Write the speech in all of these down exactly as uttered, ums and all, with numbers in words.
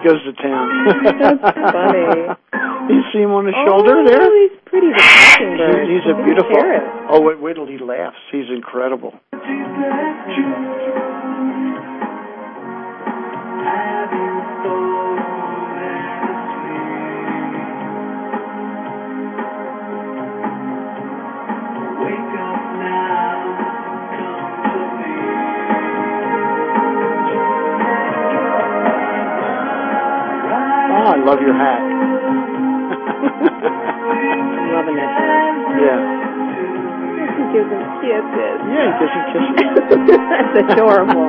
goes to town. That's funny. You see him on the oh, shoulder there? Oh, he's pretty. The talking bird. He's a beautiful. Oh, wait, wait till he laughs. He's incredible. I love your hat. I'm loving it. Yeah. He gives him kisses. Yeah, he gives him kisses. That's adorable.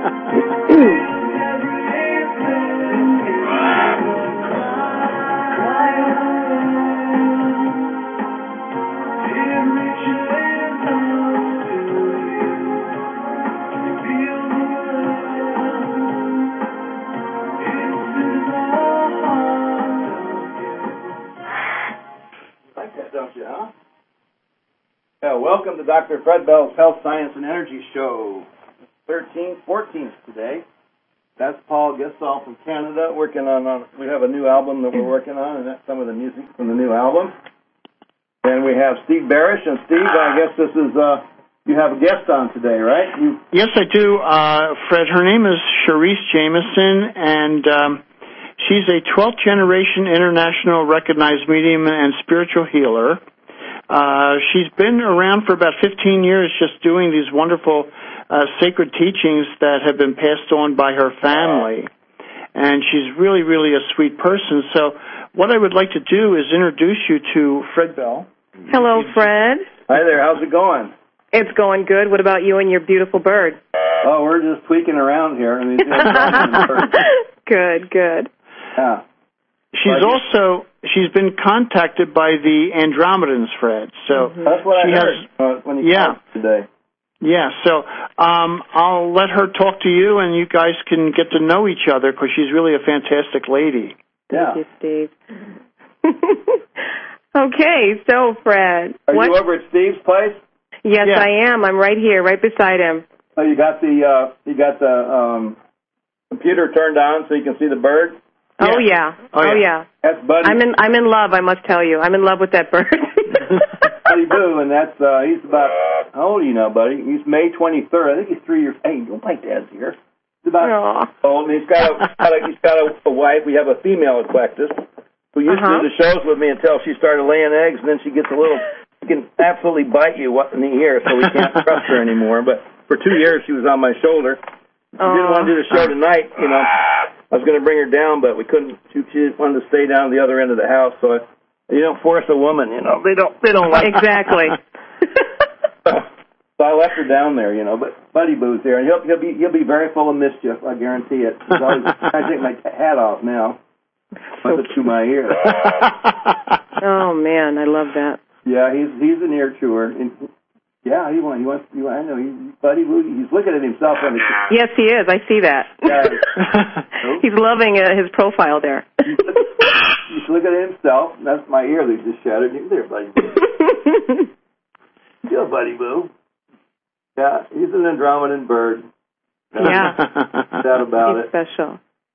Yeah, welcome to Doctor Fred Bell's Health, Science, and Energy Show. thirteenth, fourteenth today. That's Paul Gissall from Canada working on, on, we have a new album that we're working on, and that's some of the music from the new album. And we have Steve Barish, and Steve, I guess this is, uh, you have a guest on today, right? You... Yes, I do, uh, Fred. Her name is Cherise Jameson, and um, she's a twelfth generation international recognized medium and spiritual healer. Uh, she's been around for about fifteen years just doing these wonderful uh, sacred teachings that have been passed on by her family. And she's really, really a sweet person. So what I would like to do is introduce you to Fred Bell. Hello, Fred. Hi there. How's it going? It's going good. What about you and your beautiful bird? Oh, we're just tweaking around here. I mean, good, good. Yeah. She's also, she's been contacted by the Andromedans, Fred. So mm-hmm. That's what she I heard has, uh, when he yeah. called today. Yeah, so um, I'll let her talk to you, and you guys can get to know each other, because she's really a fantastic lady. Yeah. Thank you, Steve. Okay, so, Fred. Are what? you over at Steve's place? Yes, yeah. I am. I'm right here, right beside him. Oh, you got the, uh, you got the um, computer turned on so you can see the bird? Oh yeah. Oh, oh yeah. yeah. That's Buddy. I'm in I'm in love, I must tell you. I'm in love with that bird. Buddy Boo, and that's uh he's about how old are you now, buddy? He's May twenty third. I think he's three years hey, don't my dad's here. He's about Aww. old and he's got a, got a he's got a, a wife. We have a female Equectus who used uh-huh. to do the shows with me until she started laying eggs, and then she gets a little she can absolutely bite you in the ear, so we can't trust her anymore. But for two years she was on my shoulder. She Aww. didn't want to do the show tonight, you know. I was going to bring her down, but we couldn't. She, she wanted to stay down the other end of the house. So I, you don't force a woman, you know. They don't. They don't like exactly. So I left her down there, you know. But Buddy Boo's there, and he'll he'll be he'll be very full of mischief. I guarantee it. He's always, I take my hat off now. Put it to my ear. Oh man, I love that. Yeah, he's he's an ear chewer. And, yeah, he wants. He wants. He, I know. He, Buddy Boo. He's looking at himself on the. Yes, he is. I see that. Yeah. He's loving uh, his profile there. He's looking at himself. That's my ear that just shattered. There, Buddy Boo. Yeah, Buddy Boo. Yeah, he's an Andromedan bird. Yeah. No doubt about he's it. Special.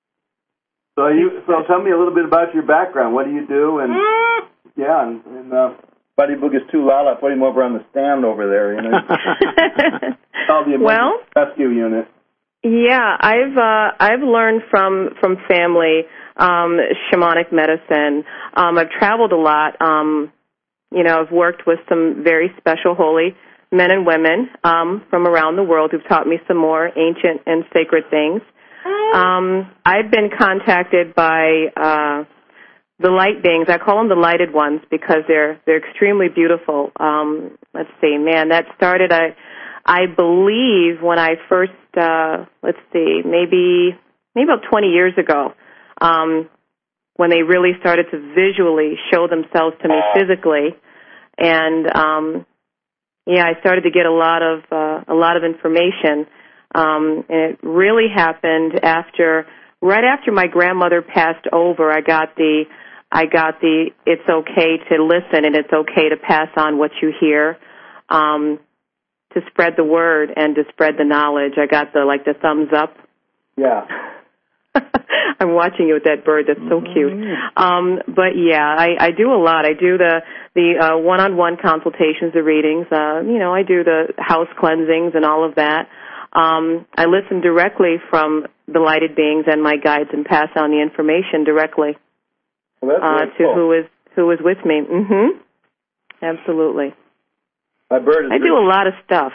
So you. So tell me a little bit about your background. What do you do? And yeah, and. and uh, Buddy Boo gets too loud. I put him over on the stand over there. You know, called the well, rescue unit. Yeah, I've uh, I've learned from from family um, shamanic medicine. Um, I've traveled a lot. Um, you know, I've worked with some very special holy men and women um, from around the world who've taught me some more ancient and sacred things. Um, I've been contacted by. Uh, The light beings, I call them the lighted ones because they're they're extremely beautiful. Um, let's see, man, that started, I I believe, when I first, uh, let's see, maybe maybe about twenty years ago, um, when they really started to visually show themselves to me physically, and um, yeah, I started to get a lot of uh, a lot of information, um, and it really happened after, right after my grandmother passed over. I got the I got the, it's okay to listen and it's okay to pass on what you hear, um, to spread the word and to spread the knowledge. I got the, like the thumbs up. Yeah. I'm watching you with that bird. That's so cute. Um, but yeah, I, I do a lot. I do the the uh, one-on-one consultations, the readings. Uh, you know, I do the house cleansings and all of that. Um, I listen directly from the lighted beings and my guides and pass on the information directly well, uh, to cool. who is who is with me. Mm-hmm. Absolutely. My bird is I do a lot of stuff.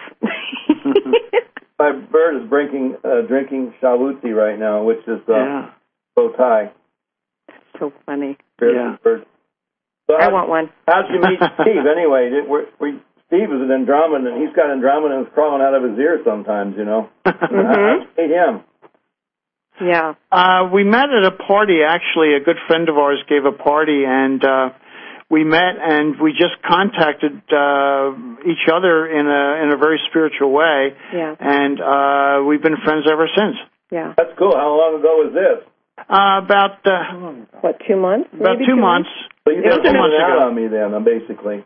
My bird is drinking uh, drinking Shavuti right now, which is uh, Yeah. bow tie. So funny. Yeah. Bird. So I how'd- want one. How'd you meet Steve anyway? Did, were, were, Steve is an Andromedan, and he's got Andromedans crawling out of his ear sometimes, you know. Mm-hmm. How'd you meet him? Yeah. Uh, we met at a party, actually. A good friend of ours gave a party, and uh, we met, and we just contacted uh, each other in a in a very spiritual way. Yeah. And uh, we've been friends ever since. Yeah. That's cool. How long ago was this? Uh, about uh, What, two months? about Maybe two months. So you It got was two months out ago. on me then, uh, basically.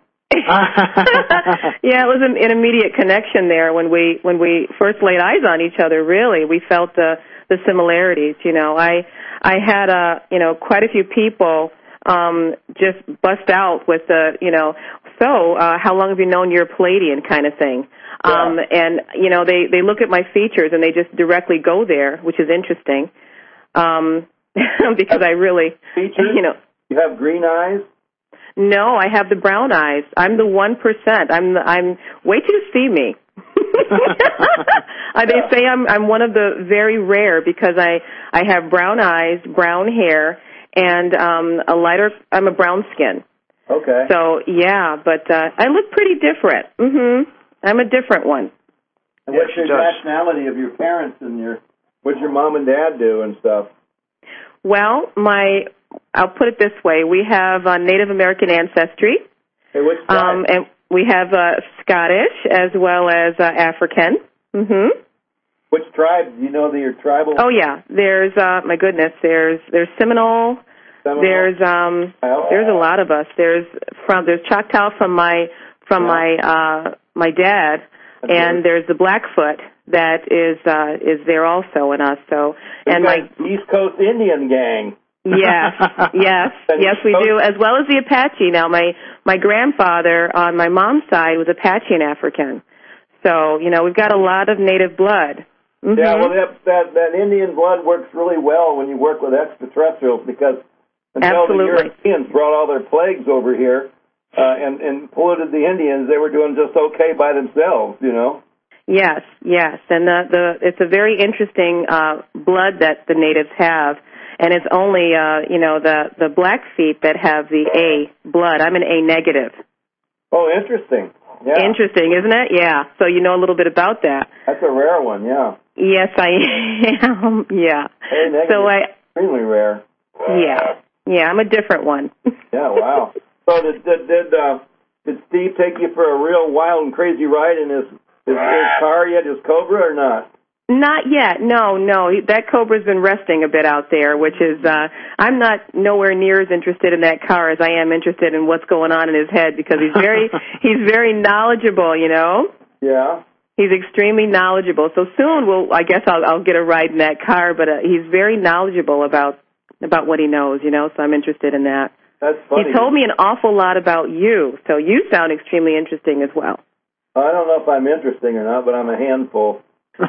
Yeah, it was an, an immediate connection there when we when we first laid eyes on each other. Really, we felt the the similarities. You know, I I had uh you know quite a few people um just bust out with the you know so uh, how long have you known your Palladian kind of thing. Um, Yeah. and you know they they look at my features and they just directly go there, which is interesting. Um, because I really Features? you know. You have green eyes? No, I have the brown eyes. I'm the one percent. I'm the, I'm wait till you see me. uh, they say I'm I'm one of the very rare because I I have brown eyes, brown hair, and um, a lighter. I'm a brown skin. Okay. So yeah, but uh, I look pretty different. Mhm. I'm a different one. And what's Yeah, your she does. nationality of your parents and your what'd your mom and dad do and stuff? Well, my I'll put it this way: we have uh, Native American ancestry. Hey, which side? Um, and we have uh, Scottish as well as uh, African. Mm-hmm. Which tribe? Do you know that your tribal? Oh yeah, there's uh, my goodness. There's there's Seminole. Seminole? There's um Oh. there's a lot of us. There's from there's Choctaw from my from Yeah. my uh, my dad, That's and good. there's the Blackfoot that is uh, is there also in us. So We've and got my East Coast Indian gang. Yes, yes, And yes, we Coast- do, as well as the Apache. Now, my my grandfather on my mom's side was Apache and African, so you know we've got a lot of native blood. Mm-hmm. Yeah, well, that, that that Indian blood works really well when you work with extraterrestrials because until Absolutely. the Europeans brought all their plagues over here uh, and and polluted the Indians, they were doing just okay by themselves, you know. Yes, yes, and the the it's a very interesting uh, blood that the natives have. And it's only, uh, you know, the, the Blackfeet that have the A blood. I'm an A negative. Oh, interesting. Yeah. Interesting, isn't it? Yeah. So you know a little bit about that. That's a rare one, yeah. Yes, I am. Yeah. A negative, So I, extremely rare. yeah, yeah, I'm a different one. Yeah, wow. So did did did, uh, did Steve take you for a real wild and crazy ride in his his, his car yet, his Cobra, or not? Not yet. No, no. He- That Cobra's been resting a bit out there, which is, uh, I'm not nowhere near as interested in that car as I am interested in what's going on in his head because he's very, he's very knowledgeable, you know? Yeah. He's extremely knowledgeable. So soon we'll, I guess I'll, I'll get a ride in that car, but uh, he's very knowledgeable about, about what he knows, you know, so I'm interested in that. That's funny. He told me an awful lot about you, so you sound extremely interesting as well. I don't know if I'm interesting or not, but I'm a handful. Is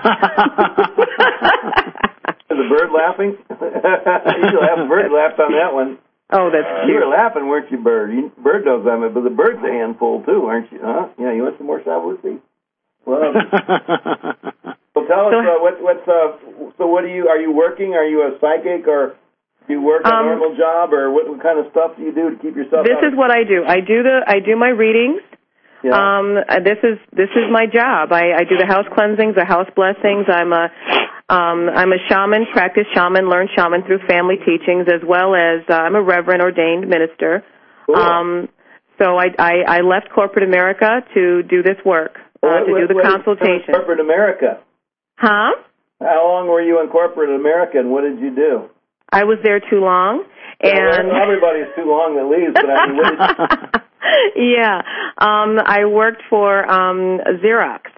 the bird laughing? You laughed. Bird laughed on that one. Oh, that's You cute. were laughing, weren't you, Bird? You, Bird knows I'm it, but the bird's a handful too, aren't you? Huh? Yeah. You want some more Shavuot? Well, well, tell us So- uh, what, what's uh. So, what are you? Are you working? Are you a psychic, or do you work a Um, normal job, or what, what kind of stuff do you do to keep yourself? This out is of- what I do. I do the I do my readings. Yeah. Um, uh, this is this is my job. I, I do the house cleansings, the house blessings. I'm a um, I'm a shaman, practice shaman, learn shaman through family teachings, as well as uh, I'm a reverend ordained minister. Cool. Um, so I, I I left corporate America to do this work, uh, What- to what- do the what is consultation. Corporate America. Huh? How long were you in corporate America, and what did you do? I was there too long, and Well, everybody's too long that leaves, but I mean, what did you... yeah, um, I worked for um, Xerox.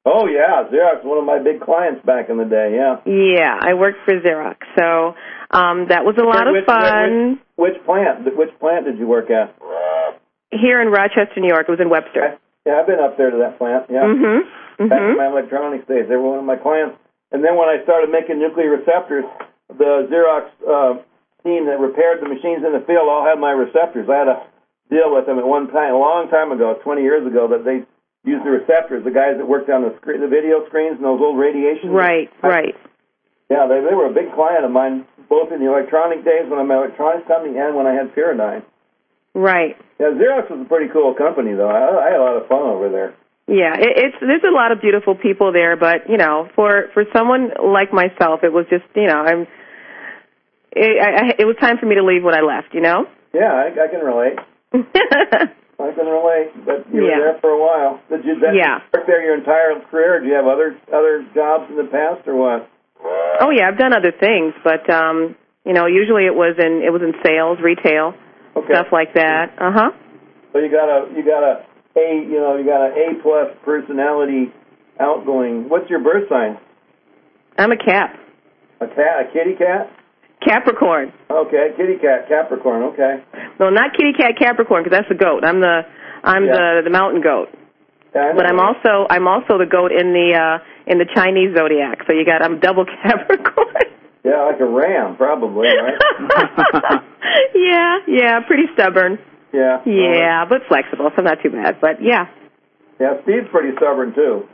Oh, yeah. Xerox was one of my big clients back in the day, yeah. Yeah, I worked for Xerox. So um, that was a lot which, of fun. Which, which plant? Which plant did you work at? Here in Rochester, New York. It was in Webster. Yeah, I've been up there to that plant, yeah. Mm-hmm. Back mm-hmm. in my electronics days. They were one of my clients. And then when I started making nuclear receptors, the Xerox uh, team that repaired the machines in the field all had my receptors. I had a deal with them at one time, a long time ago, twenty years ago, that they used the receptors, the guys that worked on the screen, the video screens and those old radiation. Right, right. Yeah, they they were a big client of mine, both in the electronic days when I'm an electronics company and when I had Pyridine. Right. Yeah, Xerox was a pretty cool company, though. I, I had a lot of fun over there. Yeah, it, it's there's a lot of beautiful people there, but you know, for for someone like myself, it was just you know, I'm. It, I, it was time for me to leave when I left. You know. Yeah, I, I can relate. I can relate, but you yeah. were there for a while. Did you, that, yeah. you work there your entire career? Do you have other other jobs in the past, or what? Oh yeah, I've done other things, but um, you know, usually it was in it was in sales, retail, okay. stuff like that. Uh huh. So you got a you got a A you know you got an A plus personality, outgoing. What's your birth sign? I'm a cat. A cat, a kitty cat. Capricorn. Okay, kitty cat, Capricorn. Okay. No, not kitty cat, Capricorn, because that's the goat. I'm the I'm yeah. the the mountain goat. Yeah, but I'm also I'm also the goat in the uh, in the Chinese zodiac. So you got I'm double Capricorn. Yeah, like a ram, probably, right? yeah, yeah, pretty stubborn. Yeah. Yeah, but flexible, so not too bad. But yeah. Yeah, Steve's pretty stubborn too.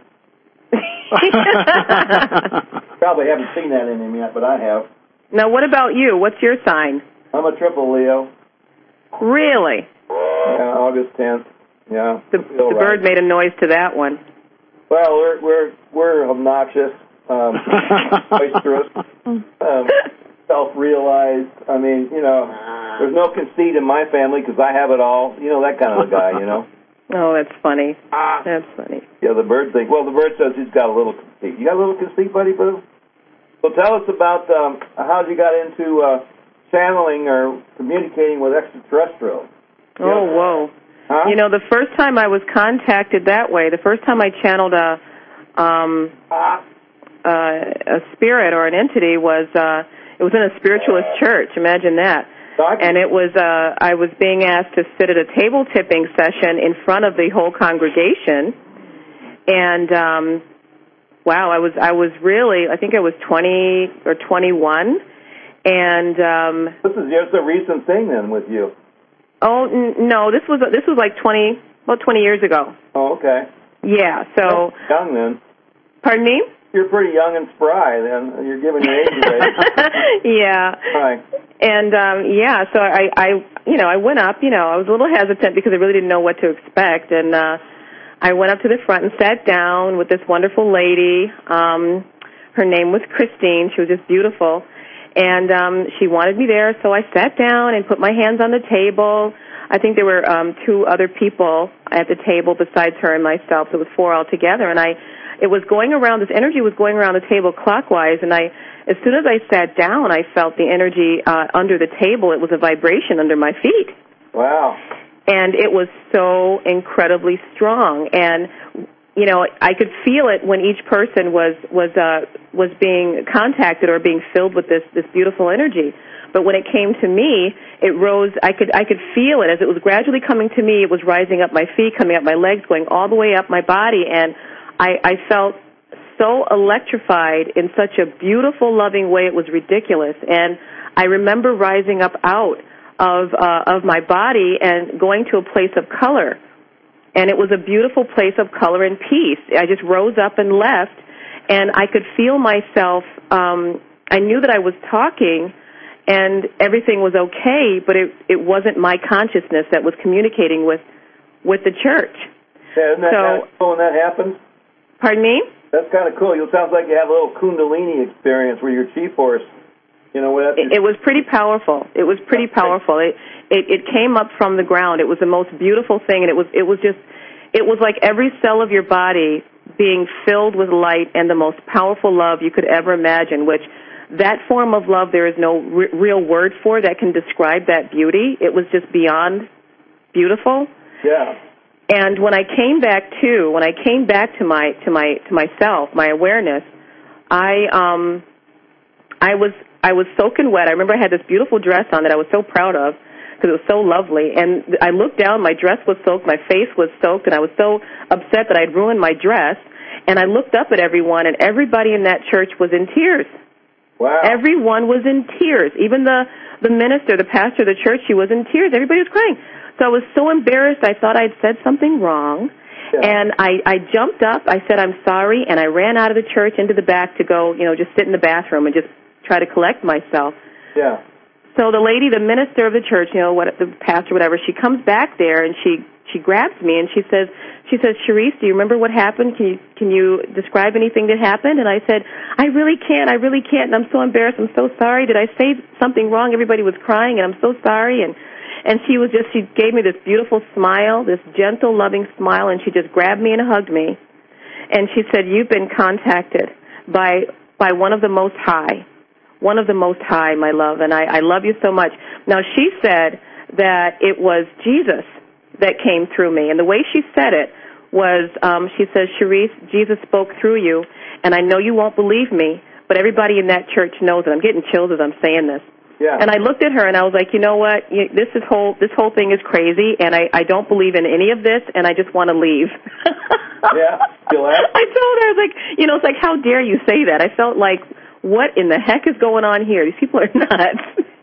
Probably haven't seen that in him yet, but I have. Now, what about you? What's your sign? I'm a triple Leo. Really? Yeah, August tenth. Yeah. The, the right. bird made a noise to that one. Well, we're we're we're obnoxious, um, boisterous, um, self-realized. I mean, you know, there's no conceit in my family because I have it all. You know, that kind of a guy. You know. Oh, that's funny. That's funny. Yeah, the bird thinks. Well, the bird says he's got a little conceit. You got a little conceit, buddy, boo? So tell us about um, how you got into uh, channeling or communicating with extraterrestrials. Oh, know? whoa. Huh? You know, the first time I was contacted that way, the first time I channeled a um, uh, a spirit or an entity was uh, it was in a spiritualist church. Imagine that. And it was uh, I was being asked to sit at a table tipping session in front of the whole congregation, and um, wow, I was I was really I think I was twenty or twenty-one, and um, this is just a recent thing then with you. Oh n- no, this was this was like twenty about twenty years ago. Oh, okay. Yeah, so That's young then. Pardon me? You're pretty young and spry then. You're giving your age away. Yeah. Right. And um yeah, so I I you know, I went up, you know, I was a little hesitant because I really didn't know what to expect, and uh I went up to the front and sat down with this wonderful lady. Um her name was Christine. She was just beautiful. And um she wanted me there, so I sat down and put my hands on the table. I think there were um two other people at the table besides her and myself. So it was four altogether, and I it was going around, this energy was going around the table clockwise, and I, as soon as I sat down, I felt the energy uh, under the table. It was a vibration under my feet. Wow. And it was so incredibly strong. And, you know, I could feel it when each person was, was, uh, was being contacted or being filled with this, this beautiful energy. But when it came to me, it rose, I could, I could feel it. As it was gradually coming to me, it was rising up my feet, coming up my legs, going all the way up my body, and I, I felt so electrified in such a beautiful, loving way. It was ridiculous. And I remember rising up out of uh, of my body and going to a place of color. And it was a beautiful place of color and peace. I just rose up and left, and I could feel myself. Um, I knew that I was talking, and everything was okay, but it, it wasn't my consciousness that was communicating with, with the church. Yeah, isn't that so, kind of cool when that happens? Pardon me? That's kind of cool. It sounds like you have a little Kundalini experience where your chi force, you know, what? It, it was pretty powerful. It was pretty powerful. It, it it came up from the ground. It was the most beautiful thing, and it was it was just it was like every cell of your body being filled with light and the most powerful love you could ever imagine. Which that form of love, there is no re- real word for that can describe that beauty. It was just beyond beautiful. Yeah. And when I came back to, when I came back to my to my to myself, my awareness, I um, I was I was soaking wet. I remember I had this beautiful dress on that I was so proud of because it was so lovely. And I looked down, my dress was soaked, my face was soaked, and I was so upset that I'd ruined my dress. And I looked up at everyone, and everybody in that church was in tears. Wow. Everyone was in tears. Even the, the minister, the pastor of the church, he was in tears. Everybody was crying. So I was so embarrassed, I thought I'd said something wrong. Yeah. And I, I jumped up, I said, I'm sorry, and I ran out of the church into the back to go, you know, just sit in the bathroom and just try to collect myself. Yeah. So the lady, the minister of the church, you know, what the pastor, whatever, she comes back there and she she grabs me and she says, she says, Cherise, do you remember what happened? Can you can you describe anything that happened? And I said, I really can't, I really can't, and I'm so embarrassed, I'm so sorry. Did I say something wrong? Everybody was crying, and I'm so sorry. And and she was just, she gave me this beautiful smile, this gentle, loving smile, and she just grabbed me and hugged me. And she said, you've been contacted by by one of the Most High. One of the Most High, my love, and I, I love you so much. Now, she said that it was Jesus that came through me, and the way she said it was, um, she says, Cherise, Jesus spoke through you, and I know you won't believe me, but everybody in that church knows it. I'm getting chills as I'm saying this. Yeah. And I looked at her, and I was like, you know what, you, this is whole this whole thing is crazy, and I, I don't believe in any of this, and I just want to leave. Yeah, feel that? I told her, I was like, you know, it's like, how dare you say that? I felt like, what in the heck is going on here? These people are nuts.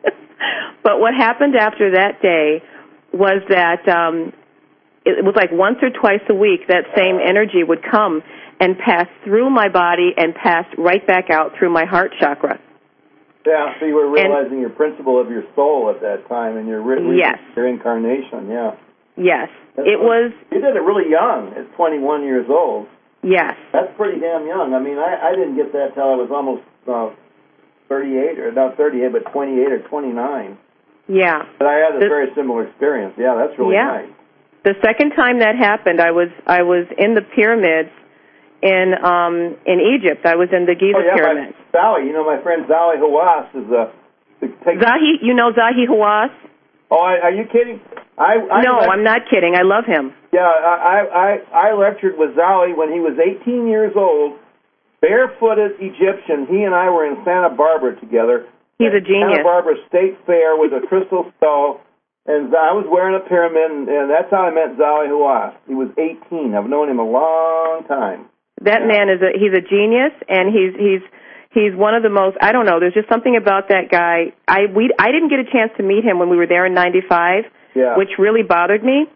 But what happened after that day was that um, it was like once or twice a week that same energy would come and pass through my body and pass right back out through my heart chakra. Yeah, so you were realizing and, your principle of your soul at that time and your, re- yes. your incarnation, yeah. Yes. That's it what, was... You did it really young, at twenty-one years old. Yes. That's pretty damn young. I mean, I, I didn't get that till I was almost uh, thirty-eight, or not thirty-eight, but twenty-eight or twenty-nine. Yeah. But I had a the, very similar experience. Yeah, that's really yeah. nice. The second time that happened, I was I was in the pyramids in um, in Egypt. I was in the Giza oh, yeah, pyramids. My, Zahi, you know, my friend Zahi Hawass is a... Takes, Zahi, you know Zahi Hawass? Oh, are you kidding? I, I no, lect- I'm not kidding. I love him. Yeah, I, I, I lectured with Zahi when he was eighteen years old, barefooted Egyptian. He and I were in Santa Barbara together. He's a genius. Santa Barbara State Fair with a crystal skull, and I was wearing a pyramid, and, and that's how I met Zahi Hawass. He was eighteen. I've known him a long time. That yeah. man is a he's a genius, and he's he's he's one of the most. I don't know. There's just something about that guy. I we I didn't get a chance to meet him when we were there in ninety-five, yeah. which really bothered me.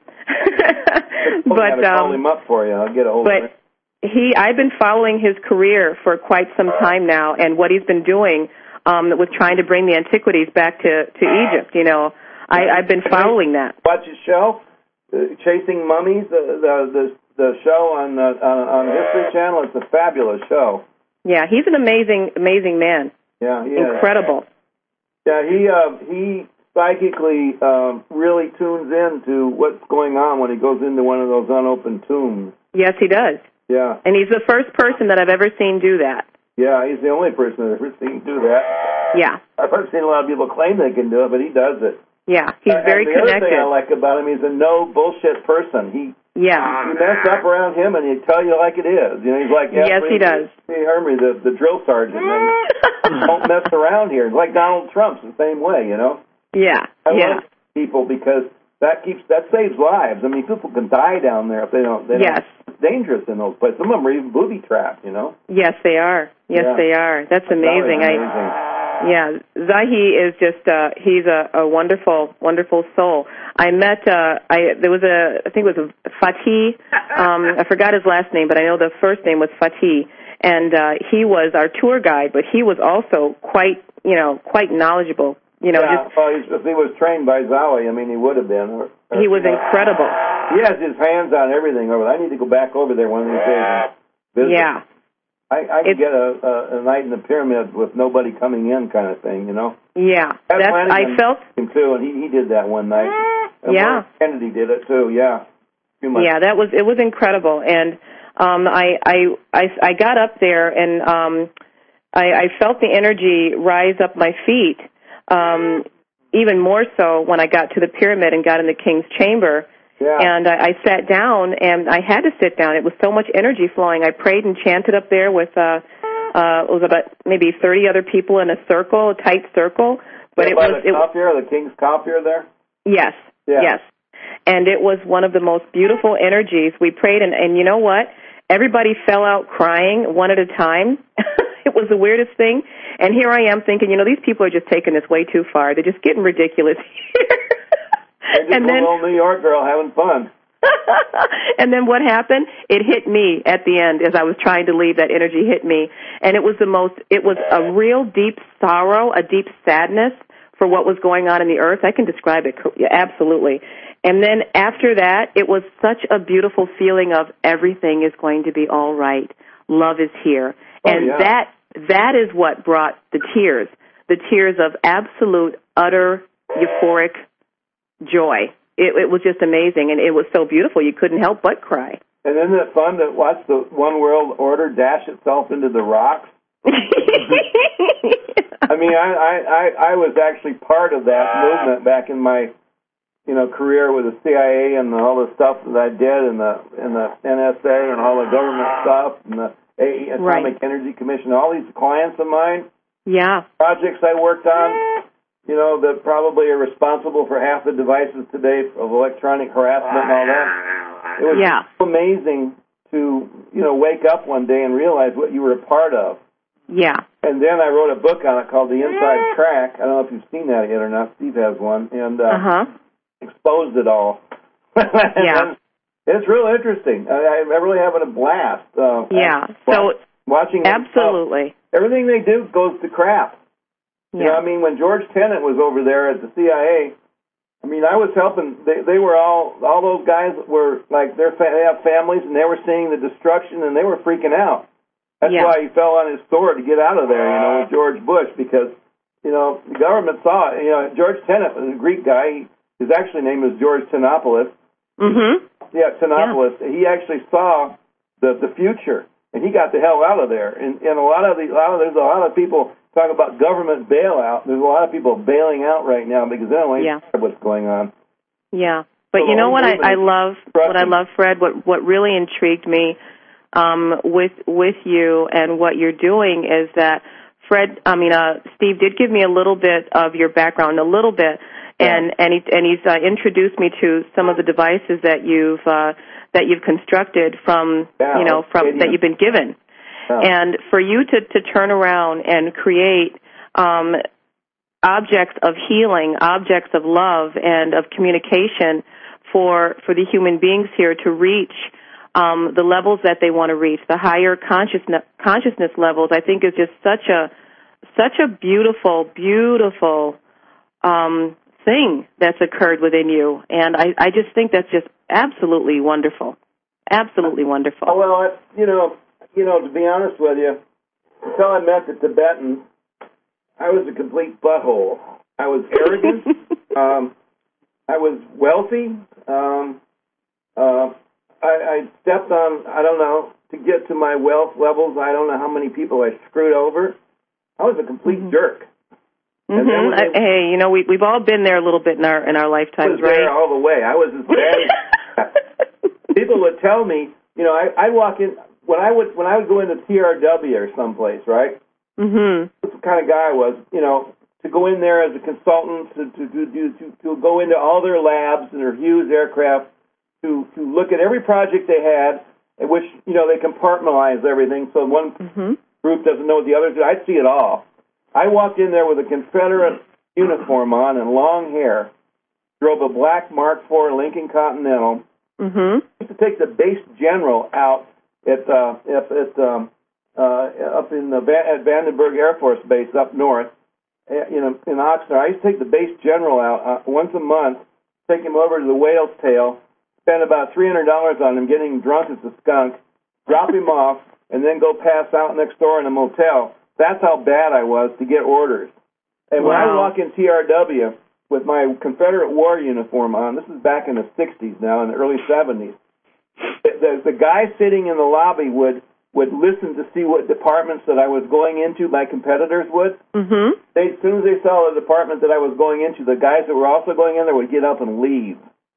but um, call him up for you. I'll get a hold but of him. he I've been following his career for quite some time now, and what he's been doing um, with trying to bring the antiquities back to to Egypt. You know, I, I've been following that. Watch his show, uh, Chasing Mummies, the the the, the show on the on, on History Channel. It's a fabulous show. Yeah, he's an amazing amazing man. Yeah, he is. Incredible. Yeah, he uh, he psychically um, really tunes in to what's going on when he goes into one of those unopened tombs. Yes, he does. Yeah. And he's the first person that I've ever seen do that. Yeah, he's the only person I've ever seen do that. Yeah. I've never seen a lot of people claim they can do it, but he does it. Yeah, he's uh, very and the connected. The other thing I like about him, he's a no bullshit person. He yeah. You mess up around him and he'll tell you like it is. You know, he's like yes, he does. He Hermy, the the drill sergeant. And don't mess around here. It's like Donald Trump's the same way. You know. Yeah. I yeah. love people because that keeps that saves lives. I mean, people can die down there if they don't. They yes. don't, it's dangerous in those places. Some of them are even booby trapped. You know. Yes, they are. Yes, yeah. they are. That's amazing. That amazing. I. Yeah, Zahi is just, uh, he's a, a wonderful, wonderful soul. I met, uh, I, there was a, I think it was a Fatih, um, I forgot his last name, but I know the first name was Fatih, and, uh, he was our tour guide, but he was also quite, you know, quite knowledgeable, you know. Yeah, just, well, if he was trained by Zawi, I mean, he would have been. Or, or, he was incredible. He has his hands on everything over there. I need to go back over there one of these days and visit. Yeah. I, I can get a, a, a night in the pyramid with nobody coming in kind of thing, you know? Yeah. That's, I felt... Him too, and he, he did that one night. And yeah. Kennedy did it too, yeah. Yeah, that was, it was incredible. And um, I, I, I, I got up there and um, I, I felt the energy rise up my feet, um, even more so when I got to the pyramid and got in the king's chamber. Yeah. And I, I sat down, and I had to sit down. It was so much energy flowing. I prayed and chanted up there with, uh, uh, it was about maybe thirty other people in a circle, a tight circle. But yeah, it by was the it, copier, the King's copier there? Yes, yeah. yes. And it was one of the most beautiful energies. We prayed, and, and you know what? Everybody fell out crying one at a time. It was the weirdest thing. And here I am thinking, you know, these people are just taking this way too far. They're just getting ridiculous here. They're just and a then, little New York girl having fun. And then what happened? It hit me at the end as I was trying to leave. That energy hit me. And it was the most, it was a real deep sorrow, a deep sadness for what was going on in the earth. I can describe it absolutely. And then after that, it was such a beautiful feeling of everything is going to be all right. Love is here. Oh, and yeah. that that is what brought the tears, the tears of absolute, utter, euphoric joy. It, it was just amazing, and it was so beautiful. You couldn't help but cry. And isn't it fun to watch the one world order dash itself into the rocks? I mean, I, I, I, I was actually part of that movement back in my, you know, career with the C I A and all the stuff that I did, and the and the N S A and all the government stuff, and the A E, Atomic right. Energy Commission. All these clients of mine, yeah, projects I worked on, you know, that probably are responsible for half the devices today of electronic harassment and all that. It was yeah. so amazing to, you know, wake up one day and realize what you were a part of. Yeah. And then I wrote a book on it called The Inside Track. I don't know if you've seen that yet or not. Steve has one. And uh, uh-huh. exposed it all. Yeah. It's real interesting. I, I'm really having a blast. Uh, yeah. So watching absolutely. Stuff. Everything they do goes to crap. You Yeah. know, I mean, when George Tenet was over there at the C I A, I mean, I was helping. They, they were all, all those guys were like, they're, they have families, and they were seeing the destruction, and they were freaking out. That's yeah. why he fell on his sword to get out of there, you know, with George Bush, because, you know, the government saw it. You know, George Tenet was a Greek guy. His actual name was George Tenopoulos. Mm-hmm. Yeah, Tenopoulos. Yeah. He actually saw the the future, and he got the hell out of there. And, and a lot of the, a lot of, there's a lot of people talk about government bailout. There's a lot of people bailing out right now because they don't yeah. know what's going on. Yeah. But So you know what I, I love, what I trusting. love, Fred, what, what really intrigued me um, with with you and what you're doing is that Fred, I mean, uh, Steve did give me a little bit of your background, a little bit, Yeah. and and, he, and he's uh, introduced me to some of the devices that you've uh, that you've constructed from Yeah, you know from Canadian. that you've been given, Yeah. and for you to, to turn around and create um, objects of healing, objects of love and of communication for for the human beings here to reach um, the levels that they want to reach, the higher consciousness consciousness levels, I think is just such a such a beautiful, beautiful um, thing that's occurred within you, and I, I just think that's just absolutely wonderful, absolutely wonderful. Oh, well, I, you know, you know, to be honest with you, until I met the Tibetans, I was a complete butthole. I was arrogant. um, I was wealthy. Um, uh, I, I stepped on, I don't know, to get to my wealth levels, I don't know how many people I screwed over. I was a complete Mm-hmm. jerk. And Mm-hmm. then when they, Hey, you know, we, we've all been there a little bit in our in our I lifetimes, was there right? all the way. I was as bad as people would tell me, you know, I, I'd walk in, when I would when I would go into T R W or someplace, right? Mm-hmm. That's the kind of guy I was, you know, to go in there as a consultant, to to to to, to, to go into all their labs and their Hughes aircraft, to to look at every project they had, in which, you know, they compartmentalize everything so one Mm-hmm. group doesn't know what the other do. I'd see it all. I walked in there with a Confederate uniform on and long hair, drove a black Mark four Lincoln Continental, Mm-hmm. used to take the base general out at uh, at, at um, uh, up in the at Vandenberg Air Force Base up north, uh, you know, in Oxnard. I used to take the base general out uh, once a month, take him over to the Whale's Tail, spend about three hundred dollars on him, getting him drunk as a skunk, drop him off, and then go pass out next door in a motel. That's how bad I was to get orders. And when Wow. I walk in T R W with my Confederate war uniform on, this is back in the sixties now, in the early seventies, the, the, the guy sitting in the lobby would, would listen to see what departments that I was going into, my competitors would. Mm-hmm. They, as soon as they saw the department that I was going into, the guys that were also going in there would get up and leave.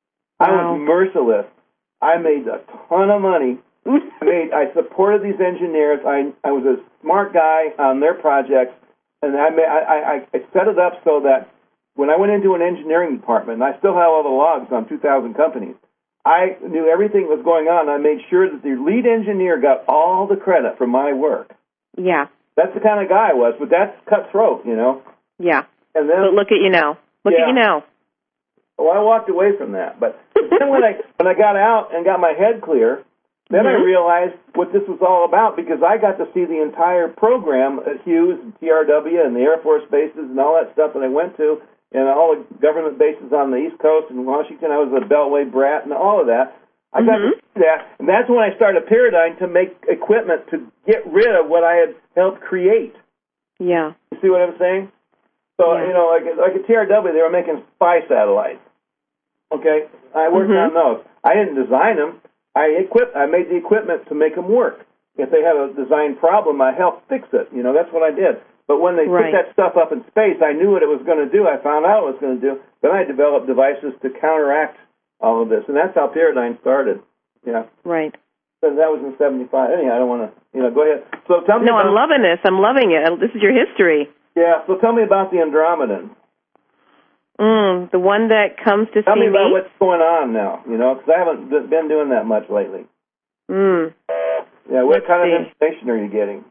I was merciless. I made a ton of money. I made. I supported these engineers. I I was a smart guy on their projects, and I made, I, I I set it up so that when I went into an engineering department, and I still have all the logs on two thousand companies, I knew everything that was going on. I made sure that the lead engineer got all the credit for my work. Yeah. That's the kind of guy I was, but that's cutthroat, you know. Yeah. And then, but look at you now. Look yeah. at you now. Well, I walked away from that, but then when I when I got out and got my head clear, then mm-hmm. I realized what this was all about, because I got to see the entire program at Hughes and T R W and the Air Force bases and all that stuff that I went to, and all the government bases on the East Coast and Washington. I was a Beltway brat and all of that. I got mm-hmm. to see that, and that's when I started Paradigm to make equipment to get rid of what I had helped create. Yeah. You see what I'm saying? So, yeah. you know, like, like at T R W, they were making spy satellites. Okay? I worked mm-hmm. on those. I didn't design them. I equipped, I made the equipment to make them work. If they had a design problem, I helped fix it. You know, that's what I did. But when they right. put that stuff up in space, I knew what it was going to do. I found out what it was going to do. Then I developed devices to counteract all of this, and that's how Paradigm started. Yeah. Right. So that was in seventy-five. Anyhow, I don't want to, you know, go ahead. So tell me No, about, I'm loving this. I'm loving it. This is your history. Yeah, so tell me about the Andromedan. Mm, the one that comes to tell see me. Tell me about me? what's going on now, you know, because I haven't been doing that much lately. Mm. Yeah, what Let's kind see. of information are you getting?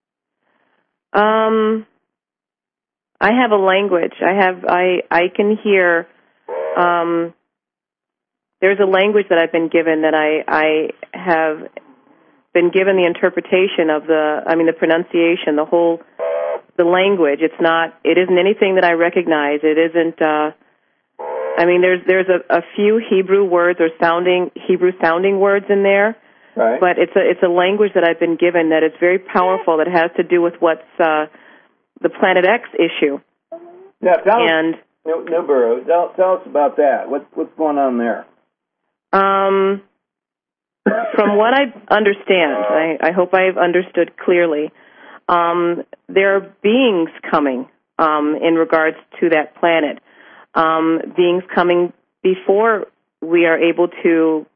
Um, I have a language. I have, I, I can hear, um, there's a language that I've been given that I, I have been given the interpretation of the, I mean, the pronunciation, the whole, the language. It's not, it isn't anything that I recognize. It isn't, uh, I mean, there's, there's a, a few Hebrew words or sounding, Hebrew sounding words in there. Right. But it's a, it's a language that I've been given that is very powerful, that has to do with what's, uh, the Planet X issue. Yeah, tell and, us, Nibiru, tell, tell us about that. What's, what's going on there? Um, from what I understand, I, I hope I've understood clearly, um, there are beings coming um, in regards to that planet, um, beings coming before we are able to,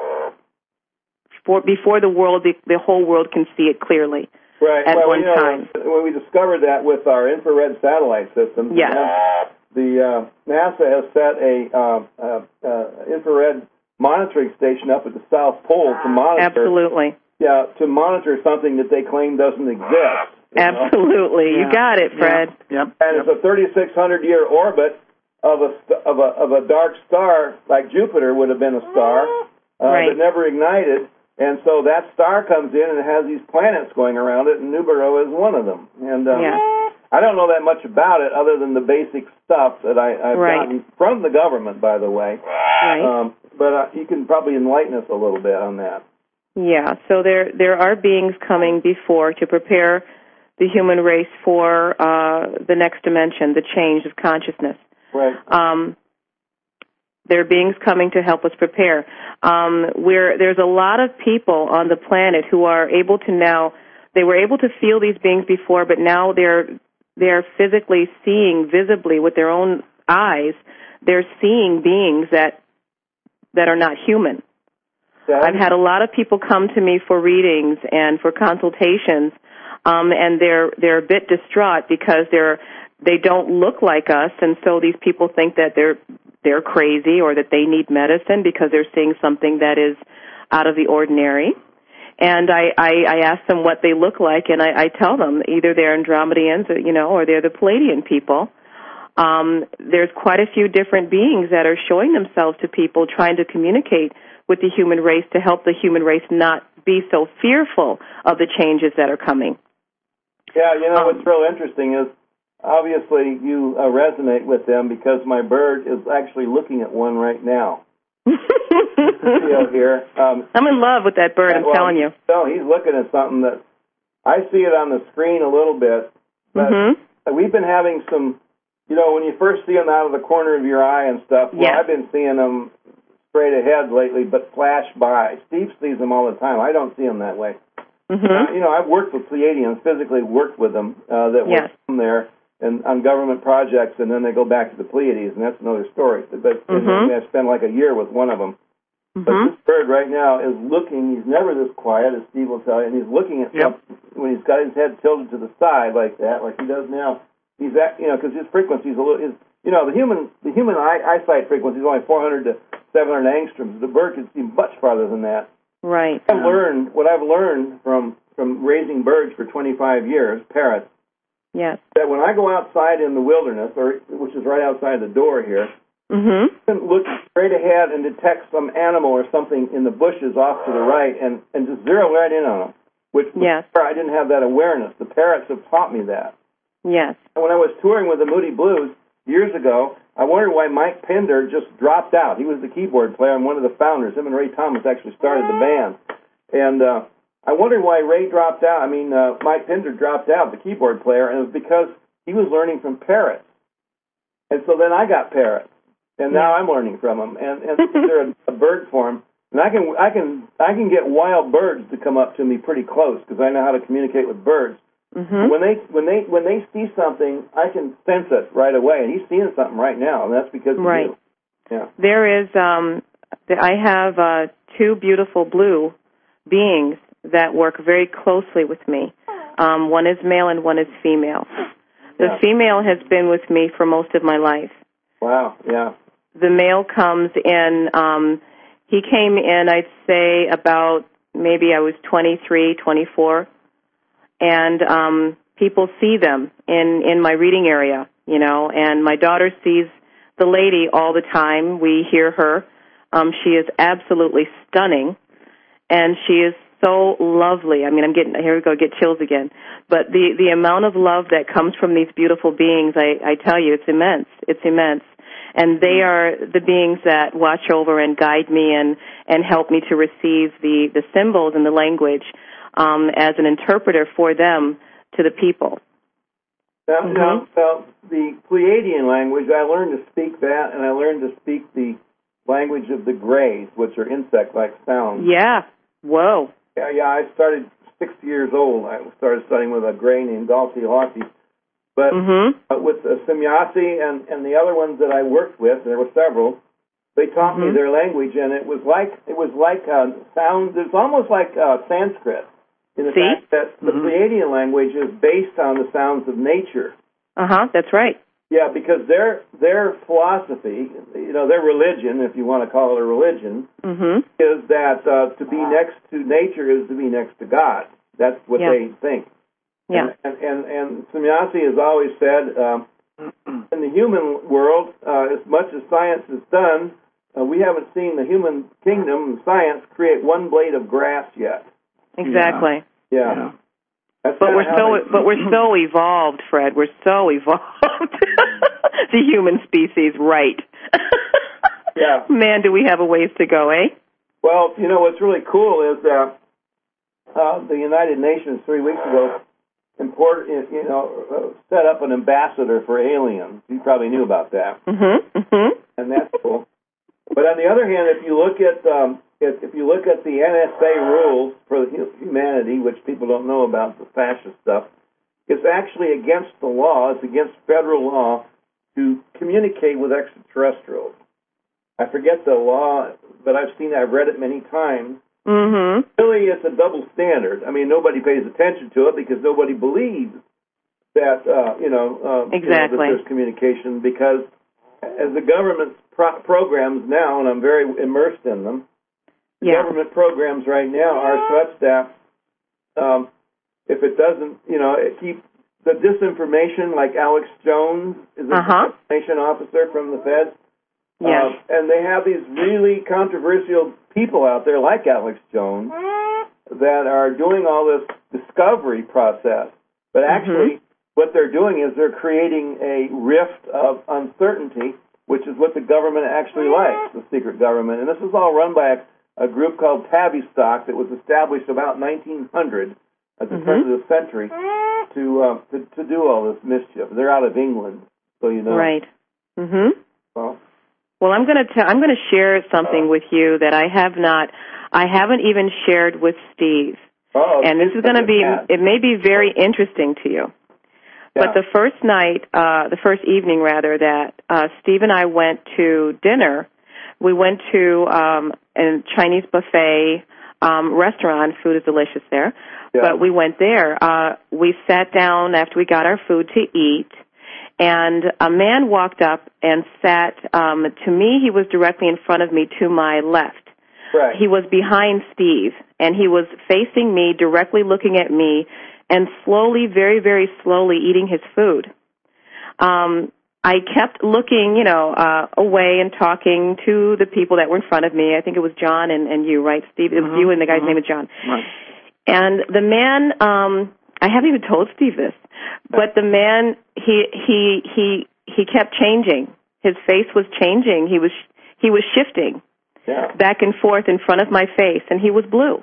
for, before the world, the, the whole world can see it clearly. Right. At well, one you know, time. When we discovered that with our infrared satellite system, yes. the uh, NASA has set a uh, uh, uh, infrared monitoring station up at the South Pole to monitor. Absolutely. Yeah, to monitor something that they claim doesn't exist. Absolutely, you, you yeah. got it, Fred. Yeah. Yep. And yep. it's a thirty-six hundred year orbit of a of a of a dark star, like Jupiter would have been a star, uh, right. that never ignited. And so that star comes in and it has these planets going around it, and Nibiru is one of them. And um, yeah. I don't know that much about it other than the basic stuff that I, I've right. gotten from the government, by the way. Right. Um, but uh, you can probably enlighten us a little bit on that. Yeah, so there there are beings coming before to prepare the human race for uh, the next dimension, the change of consciousness. Right. Um, there are beings coming to help us prepare. Um, where there's a lot of people on the planet who are able to now, they were able to feel these beings before, but now they're they're physically seeing visibly with their own eyes. They're seeing beings that that are not human. Yeah. I've had a lot of people come to me for readings and for consultations, um, and they're they're a bit distraught because they're they don't look like us, and so these people think that they're they're crazy or that they need medicine because they're seeing something that is out of the ordinary. And I, I, I ask them what they look like, and I, I tell them either they're Andromedians, or, you know, or they're the Palladian people. Um, there's quite a few different beings that are showing themselves to people, trying to communicate with the human race to help the human race not be so fearful of the changes that are coming. Yeah, you know, um, what's real interesting is, obviously you uh, resonate with them because my bird is actually looking at one right now. You know, here. Um, I'm in love with that bird, I'm well, telling you. No, he's looking at something that, I see it on the screen a little bit, but mm-hmm. we've been having some, you know, when you first see them out of the corner of your eye and stuff, well, yeah. I've been seeing them straight ahead lately, but flash by. Steve sees them all the time. I don't see them that way. Mm-hmm. Uh, you know, I've worked with Pleiadians, physically worked with them, uh, that yes. were from there. and on government projects, and then they go back to the Pleiades, and that's another story. But Mm-hmm. and I spent like a year with one of them. Mm-hmm. But this bird right now is looking. He's never this quiet, as Steve will tell you, and he's looking at Yep. something when he's got his head tilted to the side like that, like he does now. He's at, you know, because his frequency is a little, is, you know, the human the human eye, eyesight frequency is only four hundred to seven hundred angstroms. The bird can see much farther than that. Right. I've learned what I've learned from from raising birds for twenty-five years, parrots. Yes. That when I go outside in the wilderness, or which is right outside the door here, Mm-hmm. I can look straight ahead and detect some animal or something in the bushes off to the right, and and just zero right in on them. Which Yes. before I didn't have that awareness. The parrots have taught me that. Yes. And when I was touring with the Moody Blues years ago, I wondered why Mike Pender just dropped out. He was the keyboard player and one of the founders. Him and Ray Thomas actually started the band. And uh, I wondered why Ray dropped out. I mean, uh, Mike Pender dropped out, the keyboard player, and it was because he was learning from parrots. And so then I got parrots, and now I'm learning from them. And, and they're a, a bird form. And I can I can I can get wild birds to come up to me pretty close because I know how to communicate with birds. Mm-hmm. When they when they when they see something, I can sense it right away, and he's seeing something right now, and that's because of Right. you. Yeah. There is, um, I have uh, two beautiful blue beings that work very closely with me. Um, one is male and one is female. The Yeah. female has been with me for most of my life. Wow. Yeah. The male comes in, um, he came in, I'd say, about maybe I was twenty-three, twenty-four, and um, people see them in, in my reading area, you know, and my daughter sees the lady all the time. We hear her. Um, she is absolutely stunning, and she is so lovely. I mean, I'm getting, here we go, get chills again. But the, the amount of love that comes from these beautiful beings, I, I tell you, it's immense. It's immense. And they are the beings that watch over and guide me and, and help me to receive the, the symbols and the language um, as an interpreter for them to the people. Now, Mm-hmm. now, now, the Pleiadian language, I learned to speak that, and I learned to speak the language of the Greys, which are insect-like sounds. Yeah. Whoa. Yeah, yeah. I started six years old. I started studying with a Grey named Galti Hawti. But Mm-hmm. uh, with uh, Semyasi and, and the other ones that I worked with, there were several, they taught Mm-hmm. me their language, and it was like it was like uh, sound. It's almost like uh, Sanskrit in the See? fact that the Mm-hmm. Pleiadian language is based on the sounds of nature. Uh-huh. That's right. Yeah, because their their philosophy, you know, their religion, if you want to call it a religion, Mm-hmm. is that uh, to be next to nature is to be next to God. That's what Yeah. they think. Yeah. And and, and Semyasi has always said, um, in the human world, uh, as much as science has done, uh, we haven't seen the human kingdom, science, create one blade of grass yet. Exactly. Yeah. Yeah. That's But kinda we're how so they- but we're so evolved, Fred. We're so evolved. The human species, right? Yeah. Man, do we have a ways to go, eh? Well, you know what's really cool is that uh, the United Nations three weeks ago import, you know, uh, set up an ambassador for aliens. You probably knew about that, Mm-hmm. Mm-hmm. and that's cool. But on the other hand, if you look at um, if, if you look at the N S A rules for hu- humanity, which people don't know about, the fascist stuff, it's actually against the law. It's against federal law to communicate with extraterrestrials. I forget the law, but I've seen, I've read it many times. Mm-hmm. Really, it's a double standard. I mean, nobody pays attention to it because nobody believes that, uh, you know, uh, Exactly. you know, that there's communication, because as the government pro- programs now, and I'm very immersed in them, the Yeah. government programs right now are such that um, if it doesn't, you know, it keep the disinformation, like Alex Jones is a Uh-huh. disinformation officer from the Feds. Yes. Uh, and they have these really controversial people out there like Alex Jones that are doing all this discovery process. But actually, what they're doing is they're creating a rift of uncertainty, which is what the government actually likes, the secret government. And this is all run by a, a group called Tavistock that was established about nineteen hundred at the turn of the century to, uh, to to do all this mischief. They're out of England, so you know. Right. Mm-hmm. Well, Well, I'm going to tell, I'm going to share something with you that I have not, I haven't even shared with Steve. oh, And this is going to be, yeah. it may be very interesting to you. But the first night, uh, the first evening, rather, that uh, Steve and I went to dinner, we went to um, a Chinese buffet um, restaurant. Food is delicious there. Yeah. But we went there. Uh, we sat down after we got our food to eat, and a man walked up and sat, um, to me, he was directly in front of me to my left. Right. He was behind Steve, and he was facing me, directly looking at me, and slowly, very, very slowly eating his food. Um, I kept looking, you know, uh, away and talking to the people that were in front of me. I think it was John and, and you, right, Steve? It was mm-hmm. you and the guy's mm-hmm. name was John. Right. And the man, um, I haven't even told Steve this, but the man, he he he he kept changing. His face was changing. He was he was shifting yeah. back and forth in front of my face, and he was blue.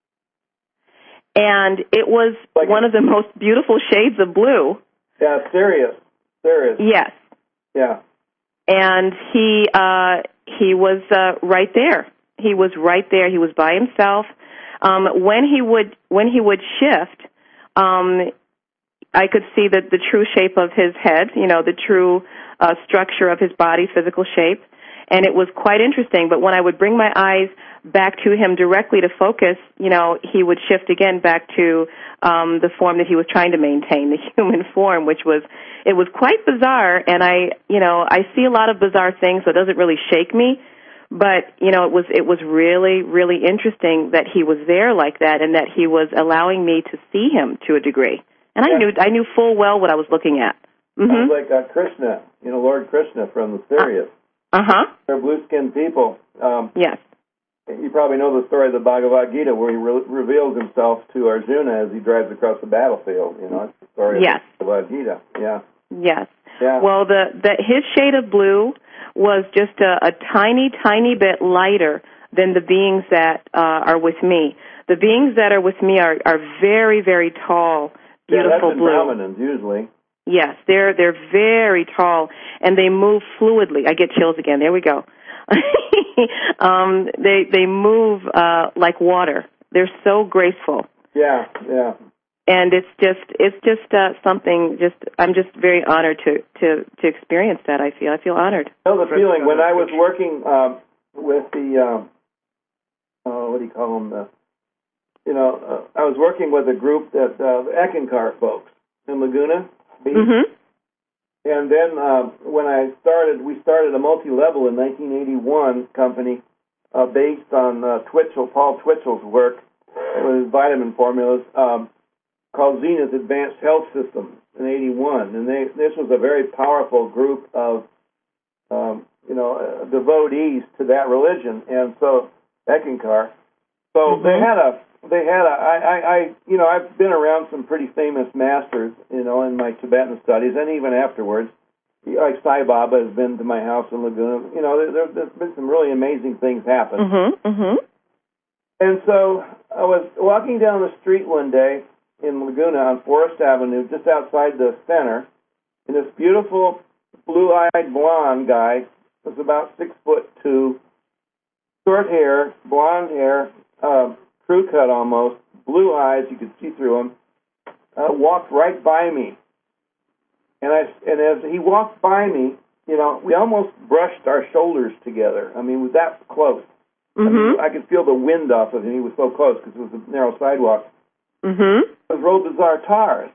And it was like one of the most beautiful shades of blue. Yeah, serious, serious. Yes. Yeah. And he uh, he was uh, right there. He was right there. He was by himself. Um, when he would when he would shift, um, I could see the the true shape of his head. You know, the true uh, structure of his body, physical shape. And it was quite interesting. But when I would bring my eyes back to him directly to focus, you know, he would shift again back to um, the form that he was trying to maintain, the human form, which was, it was quite bizarre. And I, you know, I see a lot of bizarre things, so it doesn't really shake me. But, you know, it was, it was really, really interesting that he was there like that and that he was allowing me to see him to a degree. And yeah. I knew, I knew full well what I was looking at. Mm-hmm. Sounds like uh, Krishna, you know, Lord Krishna from the Sirius. Uh huh. They're blue-skinned people. Um, yes. You probably know the story of the Bhagavad Gita, where he re- reveals himself to Arjuna as he drives across the battlefield. You know, it's the story yes. of the Bhagavad Gita. Yeah. Yes. Yeah. Well, the, the his shade of blue was just a, a tiny, tiny bit lighter than the beings that uh, are with me. The beings that are with me are, are very, very tall, beautiful yeah, that's in blue. Brahmanins usually. Yes, they're they're very tall and they move fluidly. I get chills again. There we go. um, they they move uh, like water. They're so graceful. Yeah, yeah. And it's just it's just uh, something. Just I'm just very honored to, to, to experience that. I feel I feel honored. I know the feeling when I was working um, with the um, uh, what do you call them? The, you know, uh, I was working with a group that uh, the Eckankar folks in Laguna. Mm-hmm. And then uh, when I started, we started a multi-level in nineteen eighty-one company uh, based on uh, Twitchell, Paul Twitchell's work with his vitamin formulas um, called Zenith Advanced Health Systems in eighty-one. And they, this was a very powerful group of, um, you know, uh, devotees to that religion. And so, Eckankar. So mm-hmm. they had a They had a, I, I, I, you know, I've been around some pretty famous masters, you know, in my Tibetan studies, and even afterwards. Like Sai Baba has been to my house in Laguna. You know, there, there's been some really amazing things happen. Mm-hmm, mm-hmm. And so I was walking down the street one day in Laguna on Forest Avenue, just outside the center, and this beautiful blue-eyed blonde guy was about six foot two, short hair, blonde hair, uh, crew cut almost, blue eyes, you could see through them, uh, walked right by me. And I, and as he walked by me, you know, we almost brushed our shoulders together. I mean, we were that close. Mm-hmm. I mean, I could feel the wind off of him. He was so close because it was a narrow sidewalk. Mm-hmm. It was Robazar Tars.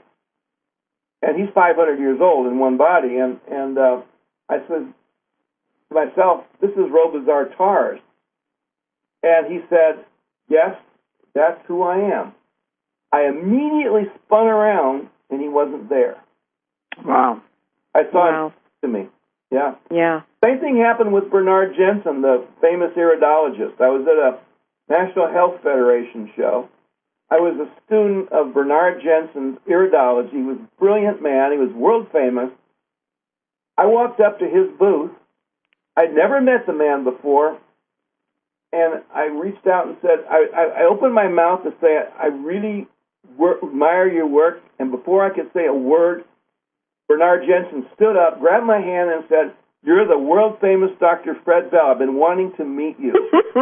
And he's five hundred years old in one body. And, and uh, I said to myself, this is Robazar Tars. And he said, yes, that's who I am. I immediately spun around, and he wasn't there. Wow. I saw wow. him to me. Yeah. Yeah. Same thing happened with Bernard Jensen, the famous iridologist. I was at a National Health Federation show. I was a student of Bernard Jensen's iridology. He was a brilliant man. He was world famous. I walked up to his booth. I'd never met the man before. And I reached out and said, I, I, I opened my mouth to say, I really work, admire your work. And before I could say a word, Bernard Jensen stood up, grabbed my hand, and said, you're the world-famous Doctor Fred Bell. I've been wanting to meet you.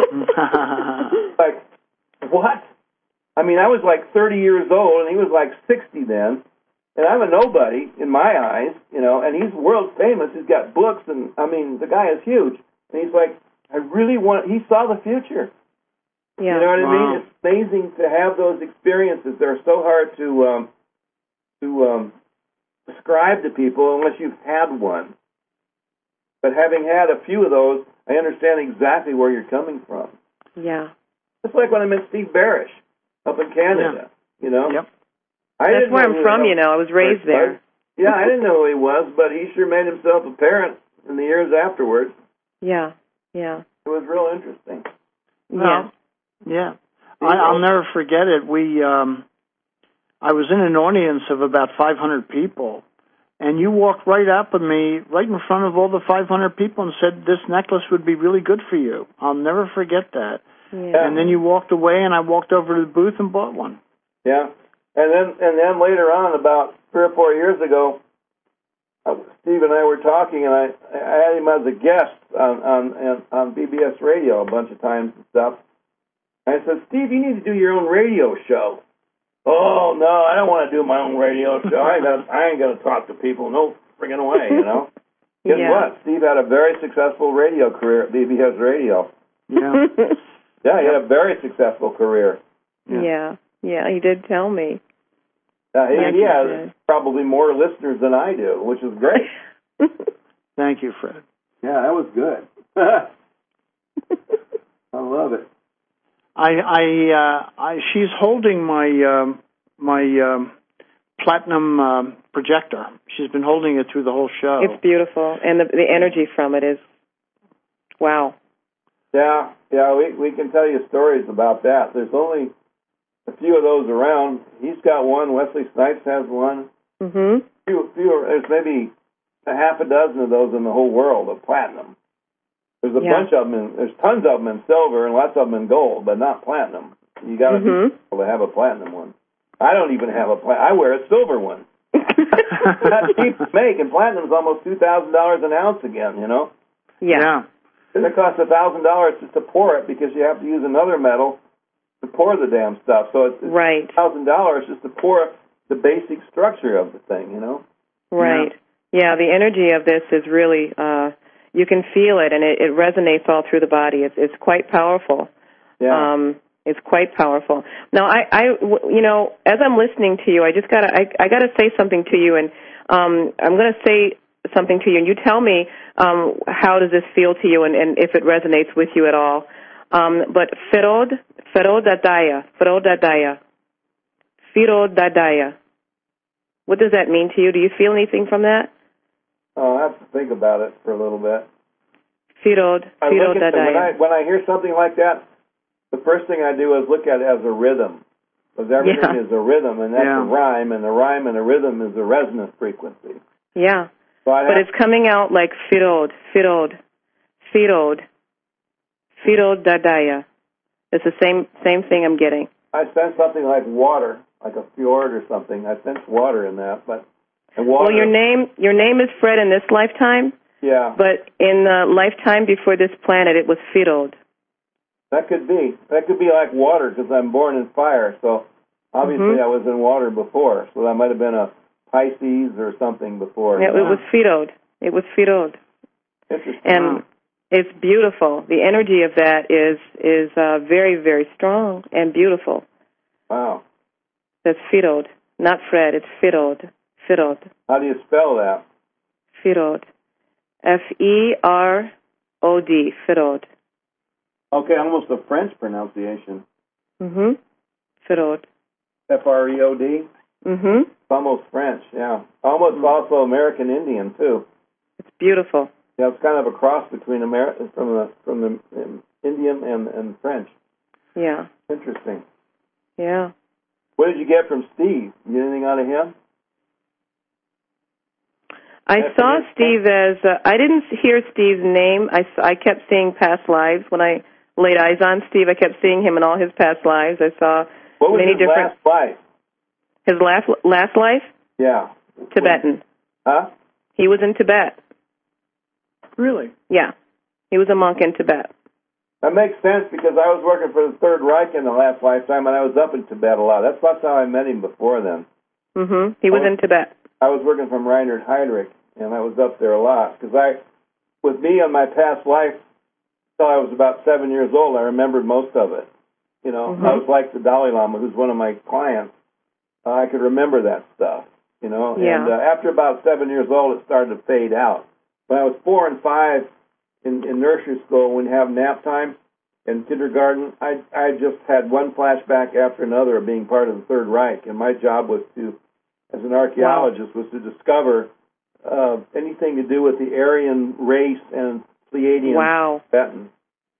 Like, what? I mean, I was like thirty years old, and he was like sixty then. and I'm a nobody in my eyes, you know, and he's world famous. He's got books, and, I mean, the guy is huge. And he's like, I really want, he saw the future. Yeah. You know what wow. I mean? It's amazing to have those experiences. They're so hard to um, to um, describe to people unless you've had one. But having had a few of those, I understand exactly where you're coming from. Yeah. It's like when I met Steve Barish up in Canada, yeah. you know? Yep. I That's didn't where know I'm who from, the you know. I was raised there. Yeah, I didn't know who he was, but he sure made himself apparent in the years afterwards. Yeah, yeah. It was real interesting. Yeah. Yeah. I, I'll never forget it. We, um, I was in an audience of about five hundred people, and you walked right up at me, right in front of all the five hundred people, and said, this necklace would be really good for you. I'll never forget that. Yeah. And then you walked away, and I walked over to the booth and bought one. Yeah. And then and then later on, about three or four years ago, uh, Steve and I were talking, and I, I had him as a guest on, on, on B B S radio a bunch of times and stuff. And I said, Steve, you need to do your own radio show. Oh, no, I don't want to do my own radio show. I ain't gonna, I ain't gonna talk to people. No friggin' way, you know. Guess Yeah. what? Steve had a very successful radio career at B B S Radio. Yeah. Yeah, he had a very successful career. yeah. Yeah. Yeah, he did tell me. Uh, he, Thank he you, has Fred. probably more listeners than I do, which is great. Thank you, Fred. Yeah, that was good. I love it. I, I, uh, I, she's holding my, um, my um, platinum um, projector. She's been holding it through the whole show. It's beautiful, and the the energy from it is, wow. Yeah, yeah, we we can tell you stories about that. There's only a few of those around. He's got one. Wesley Snipes has one. Mhm. Few, few, there's maybe a half a dozen of those in the whole world of platinum. There's a Yeah. bunch of them. In, there's tons of them in silver and lots of them in gold, but not platinum. You got to Mhm. be able to have a platinum one. I don't even have a platinum. I wear a silver one. Not cheap to make, and platinum's almost two thousand dollars an ounce again. You know. Yeah. Yeah. And it costs a thousand dollars just to pour it because you have to use another metal to pour the damn stuff. So it's, it's Right. thousand dollars just to pour the basic structure of the thing. You know. Right. Yeah, the energy of this is really, uh, you can feel it, and it, it resonates all through the body. It's, it's quite powerful. Yeah. Um, it's quite powerful. Now, I, I, you know, as I'm listening to you, I just gotta, I, I gotta say something to you, and um, I'm gonna say something to you, and you tell me um, how does this feel to you, and, and if it resonates with you at all. Um, but Firod, Firod Dadaya, Firod Dadaya, Firod Dadaya. What does that mean to you? Do you feel anything from that? Oh, I have to think about it for a little bit. Firod, I Firod look at the, when I Dadaya. when I hear something like that, the first thing I do is look at it as a rhythm, because everything Yeah. is a rhythm, and that's Yeah. a rhyme, and the rhyme and a rhythm is a resonant frequency. Yeah, So I but have, it's coming out like Firod, Firod, Firod, Firod Dadaya. It's the same same thing I'm getting. I sense something like water, like a fjord or something. I sense water in that, but and water. Well, your name your name is Fred in this lifetime, Yeah, but in the lifetime before this planet, it was Firod. that could be. That could be like water because I'm born in fire. So obviously Mhm. I was in water before. So that might have been a Pisces or something before. It, it was Firod. It was Firod. Interesting. And Wow. it's beautiful. The energy of that is is uh, very, very strong and beautiful. Wow. That's Firod, not Fred. It's Firod. Firod. How do you spell that? Firod. F E R O D. Firod. Okay, almost a French pronunciation. Mm-hmm. Firod. F R E O D. Mm-hmm. It's almost French, yeah. Almost also American Indian too. It's beautiful. Yeah, it's kind of a cross between Ameri- from the from the um, Indian and, and French. Yeah. Interesting. Yeah. What did you get from Steve? You get anything out of him? I That's saw an- Steve as, uh, I didn't hear Steve's name. I, s- I kept seeing past lives. When I laid eyes on Steve, I kept seeing him in all his past lives. I saw What was many his different, last life? his last, last life, Yeah. Tibetan. Huh? He was in Tibet. Really? Yeah. He was a monk in Tibet. That makes sense because I was working for the Third Reich in the last lifetime, and I was up in Tibet a lot. That's, that's how I met him before then. Mhm. He was, was in Tibet. I was working from Reinhard Heydrich, and I was up there a lot because I, with me on my past life, until I was about seven years old, I remembered most of it. You know, mm-hmm. I was like the Dalai Lama, who's one of my clients. Uh, I could remember that stuff. You know, yeah. and uh, after about seven years old, it started to fade out. When I was four and five in, in nursery school, when we have nap time in kindergarten, I I just had one flashback after another of being part of the Third Reich, and my job was to, as an archaeologist, wow. was to discover uh, anything to do with the Aryan race and Pleiadian wow. Tibetans.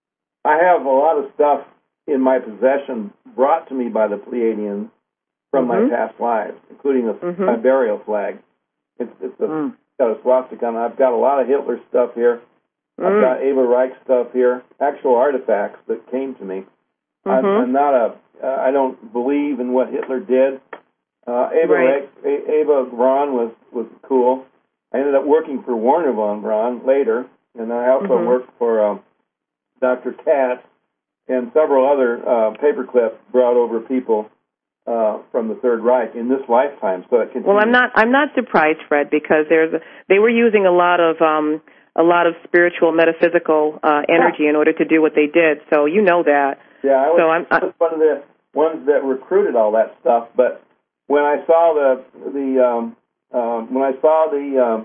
I have a lot of stuff in my possession brought to me by the Pleiadians from mm-hmm. my past lives, including a, mm-hmm. my burial flag. It's, it's a, mm. got a swastika on it. I've got a lot of Hitler stuff here. Mm. I've got Ava Reich stuff here, actual artifacts that came to me. Mm-hmm. I'm, I'm not a, uh, I don't believe in what Hitler did. Uh, Ava right. Reich, a- Ava Braun was, was cool. I ended up working for Werner von Braun later, and I also mm-hmm. worked for um, Doctor Katz and several other uh, paperclip brought over people Uh, from the Third Reich in this lifetime, so it continues. Well, I'm not. I'm not surprised, Fred, because there's. A, they were using a lot of um, a lot of spiritual, metaphysical uh, energy yeah. in order to do what they did. So you know that. Yeah, I was, so I'm, I was one of the ones that recruited all that stuff. But when I saw the the um, um, when I saw the, um,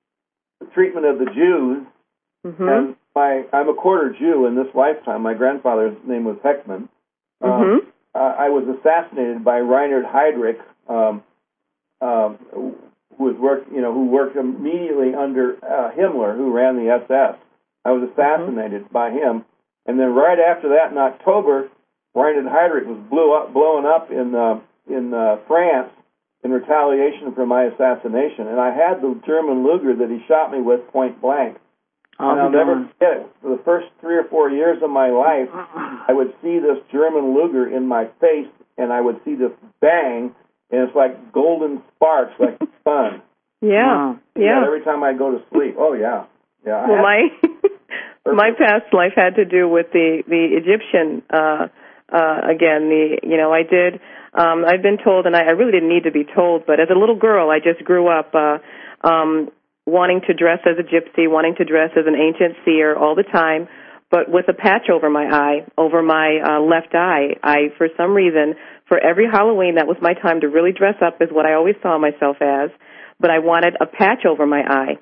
the treatment of the Jews, mm-hmm. and my I'm a quarter Jew in this lifetime. My grandfather's name was Heckman. Um, mm-hmm. Uh, I was assassinated by Reinhard Heydrich, um, um, who was work, you know, who worked immediately under uh, Himmler, who ran the S S. I was assassinated mm-hmm. by him, and then right after that, in October, Reinhard Heydrich was blew up, blown up in uh, in uh, France in retaliation for my assassination. And I had the German Luger that he shot me with point blank. I'll and I'll never forget it. For the first three or four years of my life, I would see this German Luger in my face, and I would see this bang, and it's like golden sparks, like the sun. Yeah, yeah. yeah. Every time I go to sleep. Oh, yeah. yeah. Well, my my past life had to do with the, the Egyptian, uh, uh, again, the you know, I did, um, I've been told, and I, I really didn't need to be told, but as a little girl, I just grew up uh, um, wanting to dress as a gypsy, wanting to dress as an ancient seer all the time, but with a patch over my eye, over my uh, left eye. I, for some reason, for every Halloween, that was my time to really dress up as what I always saw myself as, but I wanted a patch over my eye.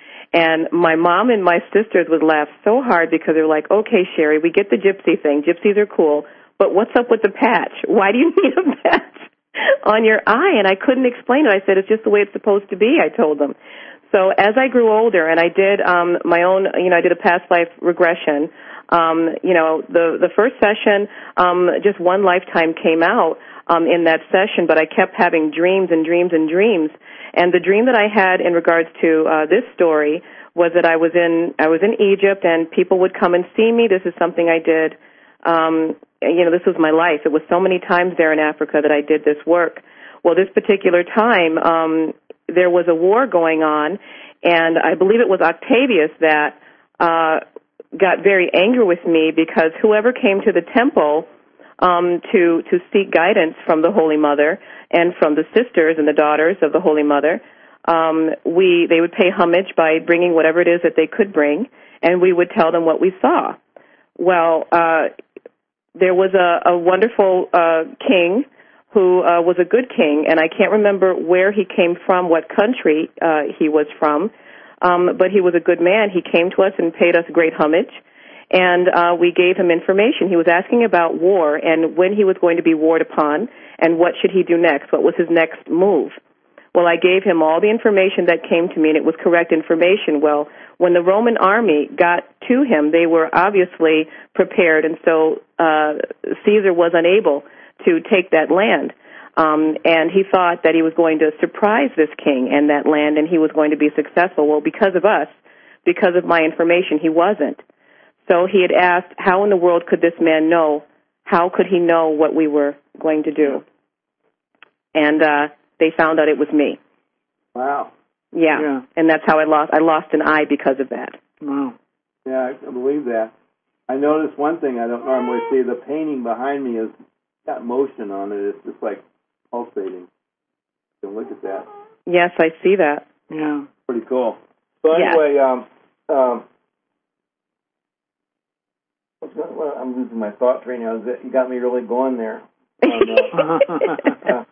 And my mom and my sisters would laugh so hard because they were like, okay, Sherry, we get the gypsy thing. Gypsies are cool, but what's up with the patch? Why do you need a patch on your eye? And I couldn't explain it. I said, it's just the way it's supposed to be, I told them. So as I grew older, and I did um, my own, you know, I did a past life regression. Um, you know, the the first session, um, just one lifetime came out um, in that session, but I kept having dreams and dreams and dreams. And the dream that I had in regards to uh, this story was that I was in I was in Egypt, and people would come and see me. This is something I did. Um, you know, this was my life. It was so many times there in Africa that I did this work. Well, this particular time, um, there was a war going on, and I believe it was Octavius that uh, got very angry with me because whoever came to the temple um, to to seek guidance from the Holy Mother and from the sisters and the daughters of the Holy Mother, um, we they would pay homage by bringing whatever it is that they could bring, and we would tell them what we saw. Well, uh, there was a, a wonderful uh, king who uh, was a good king, and I can't remember where he came from, what country uh, he was from, um, but he was a good man. He came to us and paid us great homage, and uh, we gave him information. He was asking about war and when he was going to be warred upon and what should he do next, what was his next move. Well, I gave him all the information that came to me, and it was correct information. Well, when the Roman army got to him, they were obviously prepared, and so uh, Caesar was unable to take that land. Um, and he thought that he was going to surprise this king and that land, and he was going to be successful. Well, because of us, because of my information, he wasn't. So he had asked, how in the world could this man know? How could he know what we were going to do? And uh, they found out it was me. Wow. Yeah. yeah, and that's how I lost. I lost an eye because of that. Wow. Yeah, I can believe that. I noticed one thing I don't normally see. The painting behind me has got motion on it. It's just like pulsating. You can look at that. Yes, I see that. Yeah. Pretty cool. So anyway, yes. um, um, what's going, well, I'm losing my thought train now. You got me really going there. Um, uh,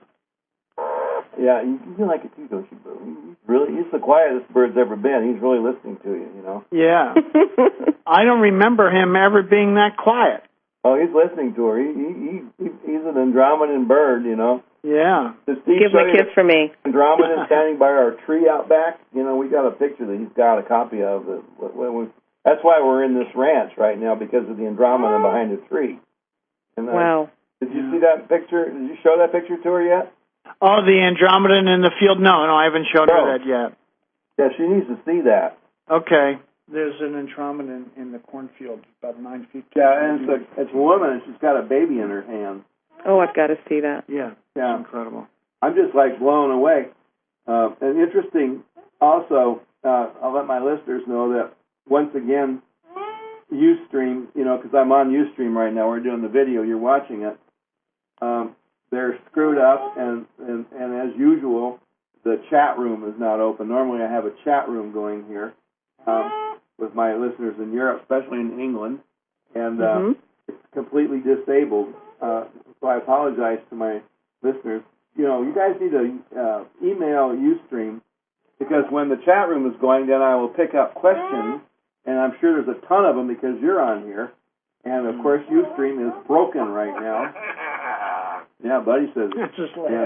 yeah, you, you like it too, don't you, Boo? He's really, he's the quietest bird's ever been. He's really listening to you, you know. Yeah. I don't remember him ever being that quiet. Oh, he's listening to her. He, he, he he's an Andromedan bird, you know. Yeah. Give him a kiss for me. Andromedan standing by our tree out back. You know, we got a picture that he's got a copy of. That, when we, that's why we're in this ranch right now, because of the Andromedan behind the tree. And, uh, wow. Did you see that picture? Did you show that picture to her yet? Oh, the Andromedan in the field? No, no, I haven't showed no. her that yet. Yeah, she needs to see that. Okay. There's an Andromedan in the cornfield, about nine feet. Yeah, and it's a, it's a woman, and she's got a baby in her hand. Oh, I've got to see that. Yeah, yeah, incredible. I'm just like blown away. Uh, and interesting, also, uh, I'll let my listeners know that once again, Ustream, you know, because I'm on Ustream right now. We're doing the video. You're watching it. Um, they're screwed up, and, and, and as usual, the chat room is not open. Normally, I have a chat room going here. Um, with my listeners in Europe, especially in England, and uh, mm-hmm. it's completely disabled. Uh, so I apologize to my listeners. You know, you guys need to uh, email Ustream, because when the chat room is going, then I will pick up questions, and I'm sure there's a ton of them because you're on here. And, of course, Ustream is broken right now. Yeah, Buddy says it. Just yeah.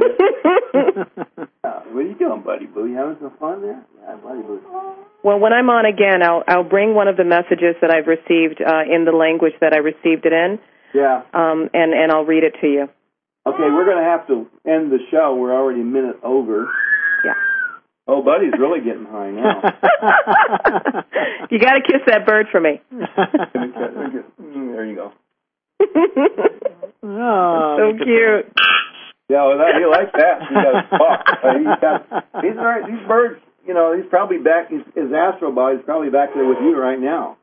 uh, what are you doing, Buddy Boo? You having some fun there? Yeah, Buddy Boo. Well, when I'm on again, I'll I'll bring one of the messages that I've received uh, in the language that I received it in. Yeah. Um, and, and I'll read it to you. Okay, we're going to have to end the show. We're already a minute over. Yeah. Oh, Buddy's really getting high now. You got to kiss that bird for me. There you go. Oh, so cute. Yeah, well, that, he likes that. He does talk. Uh, he's got, these, are, these birds, you know, he's probably back, he's, his astral body's probably back there with you right now.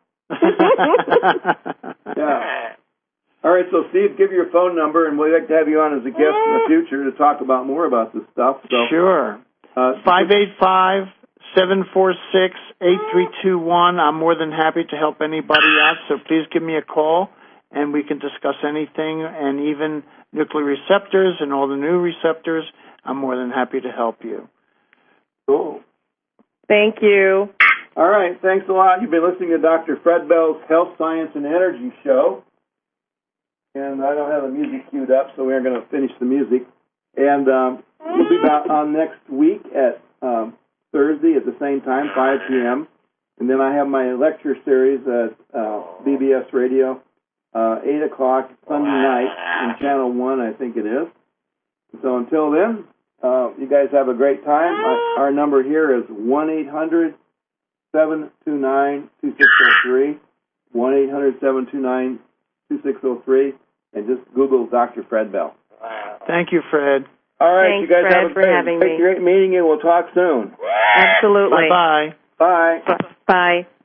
Yeah. All right, so Steve, give your phone number, and we'd like to have you on as a guest in the future to talk about more about this stuff. So, sure. Uh, five eight five, seven four six, eight three two one. I'm more than happy to help anybody out, so please give me a call, and we can discuss anything, and even nuclear receptors and all the new receptors. I'm more than happy to help you. Cool. Thank you. All right, thanks a lot. You've been listening to Doctor Fred Bell's Health, Science, and Energy Show. And I don't have the music queued up, so we're going to finish the music. And um, we'll be back on next week at um, Thursday at the same time, five p.m. And then I have my lecture series at uh, B B S Radio, uh, eight o'clock Sunday night in Channel one, I think it is. So until then, uh, you guys have a great time. Our, our number here is one eight hundred, seven two nine, two six zero three, one eight hundred, seven two nine, two six zero three, and just Google Doctor Fred Bell. Thank you, Fred. All right, Thanks, you guys Fred, have a for great, having great, me. great meeting, and we'll talk soon. Absolutely. Bye-bye. Bye. Bye.